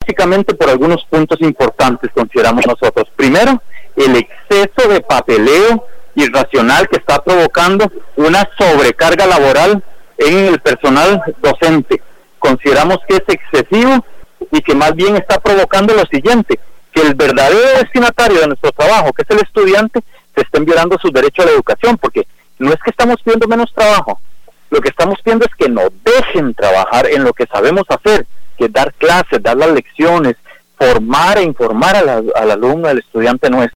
básicamente por algunos puntos importantes, consideramos nosotros. Primero, el exceso de papeleo irracional que está provocando una sobrecarga laboral en el personal docente. Consideramos que es excesivo y que más bien está provocando lo siguiente, que el verdadero destinatario de nuestro trabajo, que es el estudiante, se estén violando sus derechos a la educación, porque no es que estamos pidiendo menos trabajo, lo que estamos pidiendo es que nos dejen trabajar en lo que sabemos hacer, que es dar clases, dar las lecciones, formar e informar al alumno, al estudiante nuestro.